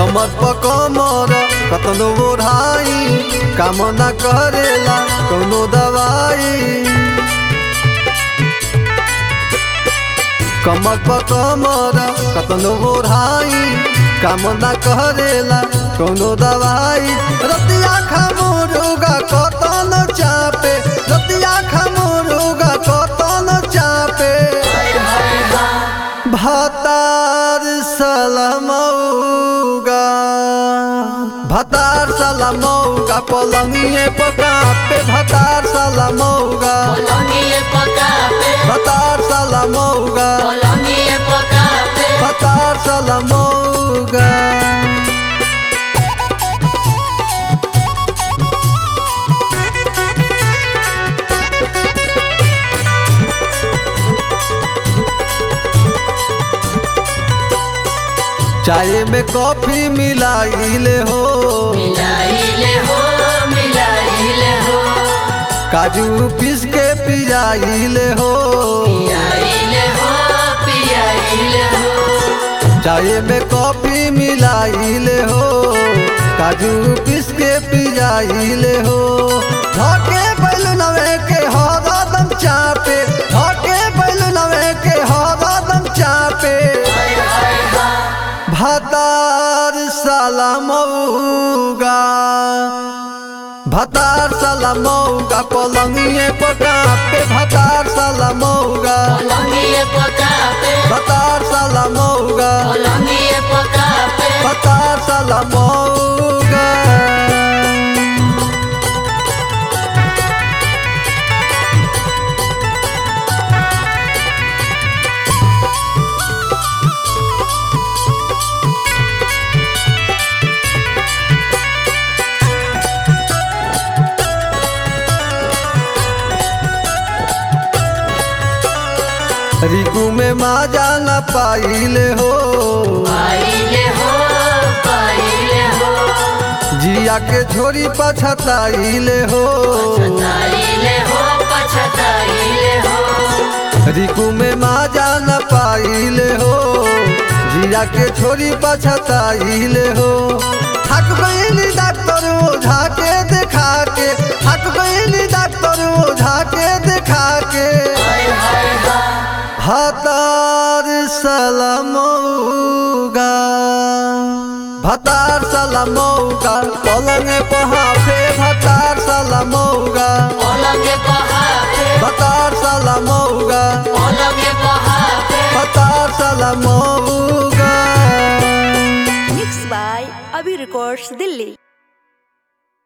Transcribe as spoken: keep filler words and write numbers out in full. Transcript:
कमर पर कमर कतनो ओढ़ाई काम न करेला कौनो दवाई। कमर पर कमर कतनो ओढ़ाई काम न करेला कौनो दवाई। रतिया खामुरुगा कतन चापे रतिया खामुरुगा कतन चापे भतार सलामौगा भतार सलामौगा पलंगिए पकापे भतार सलामौगा भतार सलामौगा भतार सलामौगा। चाय में कॉफी मिलाइले हो मिलाइले हो मिलाइले हो काजू पीस के पियाइले हो पियाइले हो पियाइले हो चाय में कॉफी मिलाइले हो काजू पीस के पियाइले हो। धके बैलुनवे के हरदम चापे धके बैलुनवे के हरदम चापे भतार सलामौगा भतार सलामौगा पलंगिए पकापे भतार सलामौगा पलंगिए पकापे भतार सलामौगा पलंगिए पकापे भतार सलामौगा। रिकू में माजा न पाइले हो पाइले हो पाइले हो जिया के छोरी पछताइले हो पछताइले हो पछताइले हो रिकू में माजा न पाइले हो जिया के छोरी पछताइले हो। थक गईली डॉक्टर ओझा के देखा के थक गईली डॉक्टर ओझा के देखा के भतार सलामौगा भतार सलामौगा पलंगे पहाफे भतार सलामौगा पलंगे पहापे भतार सलामौगा पलंगे पहापे भतार सलामौगा। Mixed by Abhi Records, Delhi।